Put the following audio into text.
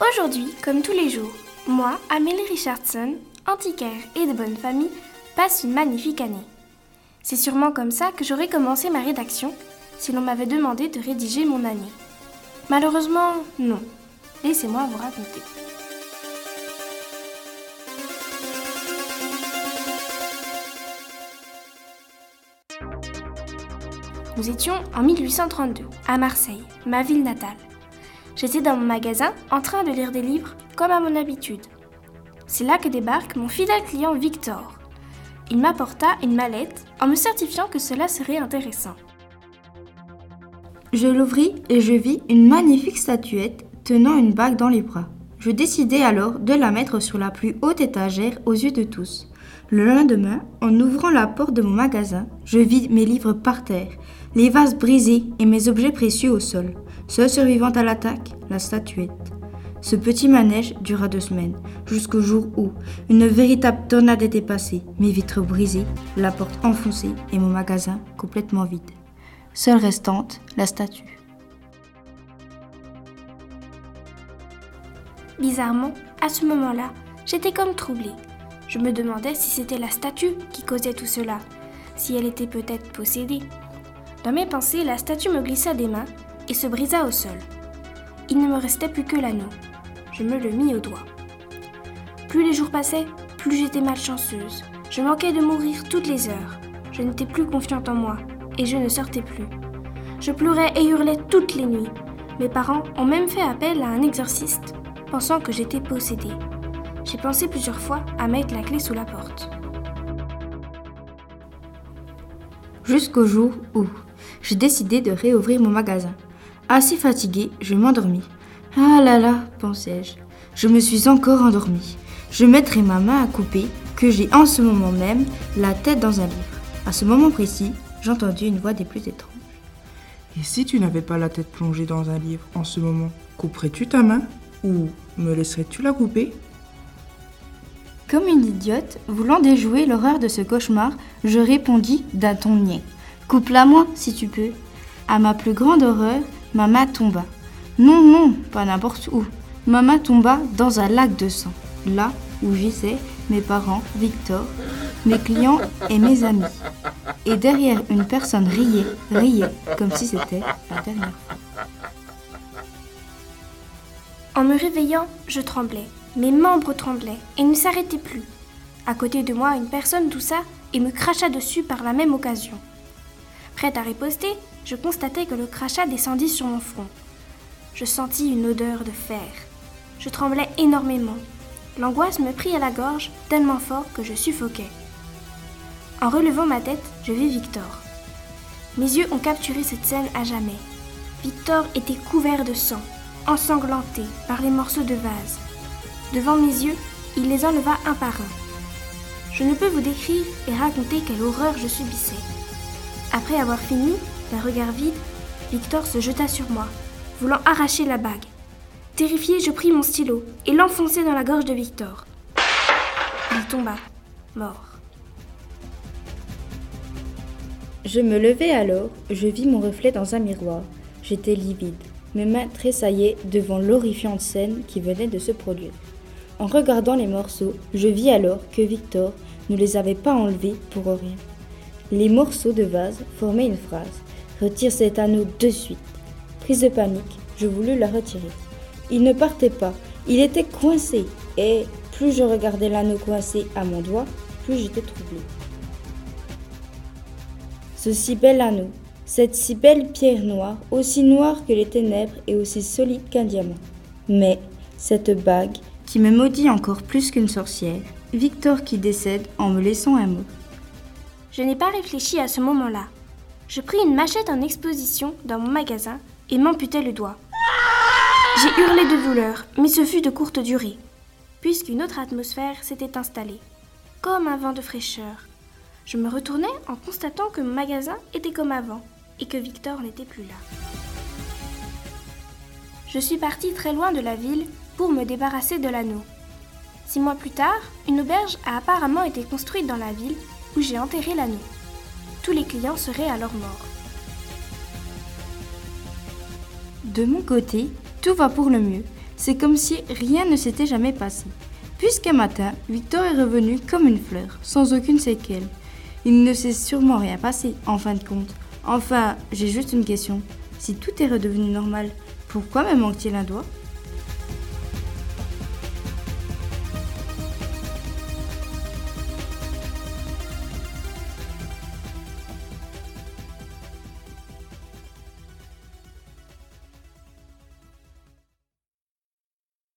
Aujourd'hui, comme tous les jours, moi, Amélie Richardson, antiquaire et de bonne famille, passe une magnifique année. C'est sûrement comme ça que j'aurais commencé ma rédaction si l'on m'avait demandé de rédiger mon année. Malheureusement, non. Laissez-moi vous raconter. Nous étions en 1832, à Marseille, ma ville natale. J'étais dans mon magasin en train de lire des livres, comme à mon habitude. C'est là que débarque mon fidèle client Victor. Il m'apporta une mallette en me certifiant que cela serait intéressant. Je l'ouvris et je vis une magnifique statuette tenant une bague dans les bras. Je décidai alors de la mettre sur la plus haute étagère aux yeux de tous. Le lendemain, en ouvrant la porte de mon magasin, je vis mes livres par terre, les vases brisés et mes objets précieux au sol. Seul survivant à l'attaque, la statuette. Ce petit manège dura 2 semaines, jusqu'au jour où une véritable tornade était passée, mes vitres brisées, la porte enfoncée et mon magasin complètement vide. Seule restante, la statue. Bizarrement, à ce moment-là, j'étais comme troublée. Je me demandais si c'était la statue qui causait tout cela, si elle était peut-être possédée. Dans mes pensées, la statue me glissa des mains et se brisa au sol. Il ne me restait plus que l'anneau. Je me le mis au doigt. Plus les jours passaient, plus j'étais malchanceuse. Je manquais de mourir toutes les heures. Je n'étais plus confiante en moi et je ne sortais plus. Je pleurais et hurlais toutes les nuits. Mes parents ont même fait appel à un exorciste, pensant que j'étais possédée. J'ai pensé plusieurs fois à mettre la clé sous la porte. Jusqu'au jour où j'ai décidé de réouvrir mon magasin. Assez fatiguée, je m'endormis. Ah là là, pensais-je, je me suis encore endormie. Je mettrai ma main à couper, que j'ai en ce moment même la tête dans un livre. À ce moment précis, j'entendis une voix des plus étranges. Et si tu n'avais pas la tête plongée dans un livre en ce moment, couperais-tu ta main ou me laisserais-tu la couper ? Comme une idiote, voulant déjouer l'horreur de ce cauchemar, je répondis d'un ton niais. « Coupe-la-moi, si tu peux. » À ma plus grande horreur, ma main tomba. Non, pas n'importe où. Ma main tomba dans un lac de sang, là où gisaient mes parents, Victor, mes clients et mes amis. Et derrière, une personne riait, comme si c'était la dernière fois. En me réveillant, je tremblais. Mes membres tremblaient et ne s'arrêtaient plus. À côté de moi, une personne toussa et me cracha dessus par la même occasion. Prête à riposter, je constatai que le crachat descendit sur mon front. Je sentis une odeur de fer. Je tremblais énormément. L'angoisse me prit à la gorge tellement fort que je suffoquais. En relevant ma tête, je vis Victor. Mes yeux ont capturé cette scène à jamais. Victor était couvert de sang, ensanglanté par les morceaux de vase. Devant mes yeux, il les enleva un par un. Je ne peux vous décrire et raconter quelle horreur je subissais. Après avoir fini, d'un regard vide, Victor se jeta sur moi, voulant arracher la bague. Terrifiée, je pris mon stylo et l'enfonçai dans la gorge de Victor. Il tomba, mort. Je me levai alors, je vis mon reflet dans un miroir. J'étais livide. Mes mains tressaillaient devant l'horrifiante scène qui venait de se produire. En regardant les morceaux, je vis alors que Victor ne les avait pas enlevés pour rien. Les morceaux de vase formaient une phrase. « Retire cet anneau de suite !» Prise de panique, je voulus la retirer. Il ne partait pas, il était coincé. Et plus je regardais l'anneau coincé à mon doigt, plus j'étais troublée. Ce si bel anneau, cette si belle pierre noire, aussi noire que les ténèbres et aussi solide qu'un diamant. Mais cette bague qui me maudit encore plus qu'une sorcière, Victor qui décède en me laissant un mot. Je n'ai pas réfléchi à ce moment-là. Je pris une machette en exposition dans mon magasin et m'amputai le doigt. J'ai hurlé de douleur, mais ce fut de courte durée, puisqu'une autre atmosphère s'était installée, comme un vent de fraîcheur. Je me retournai en constatant que mon magasin était comme avant et que Victor n'était plus là. Je suis partie très loin de la ville pour me débarrasser de l'anneau. 6 mois plus tard, une auberge a apparemment été construite dans la ville où j'ai enterré l'anneau. Tous les clients seraient alors morts. De mon côté, tout va pour le mieux. C'est comme si rien ne s'était jamais passé. Puisqu'un matin, Victor est revenu comme une fleur, sans aucune séquelle. Il ne s'est sûrement rien passé, en fin de compte. Enfin, j'ai juste une question. Si tout est redevenu normal, pourquoi me manque-t-il un doigt ?